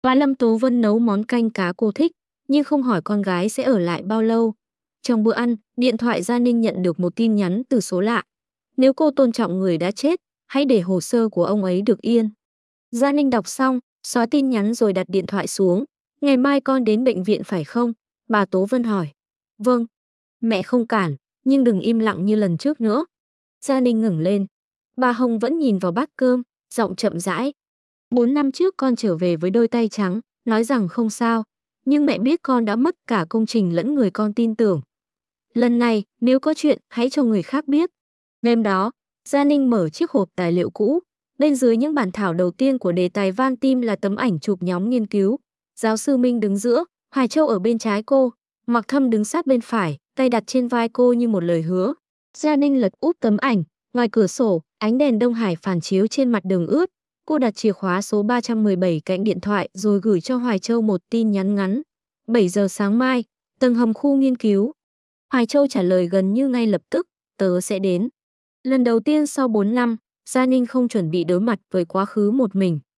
Và Lâm Tố Vân nấu món canh cá cô thích, nhưng không hỏi con gái sẽ ở lại bao lâu. Trong bữa ăn, điện thoại Gia Ninh nhận được một tin nhắn từ số lạ. Nếu cô tôn trọng người đã chết, hãy để hồ sơ của ông ấy được yên. Gia Ninh đọc xong, xóa tin nhắn rồi đặt điện thoại xuống. Ngày mai con đến bệnh viện phải không? Bà Tố Vân hỏi. Vâng. Mẹ không cản, nhưng đừng im lặng như lần trước nữa. Gia Ninh ngẩng lên. Bà Hồng vẫn nhìn vào bát cơm, giọng chậm rãi. 4 năm trước con trở về với đôi tay trắng, nói rằng không sao. Nhưng mẹ biết con đã mất cả công trình lẫn người con tin tưởng. Lần này, nếu có chuyện, hãy cho người khác biết. Đêm đó, Gia Ninh mở chiếc hộp tài liệu cũ. Bên dưới những bản thảo đầu tiên của đề tài van tim là tấm ảnh chụp nhóm nghiên cứu. Giáo sư Minh đứng giữa, Hoài Châu ở bên trái cô, Mạc Thâm đứng sát bên phải, tay đặt trên vai cô như một lời hứa. Gia Ninh lật úp tấm ảnh, ngoài cửa sổ, ánh đèn Đông Hải phản chiếu trên mặt đường ướt. Cô đặt chìa khóa số 317 cạnh điện thoại rồi gửi cho Hoài Châu một tin nhắn ngắn. 7 giờ sáng mai, tầng hầm khu nghiên cứu. Hoài Châu trả lời gần như ngay lập tức, tớ sẽ đến. Lần đầu tiên sau 4 năm, Gia Ninh không chuẩn bị đối mặt với quá khứ một mình.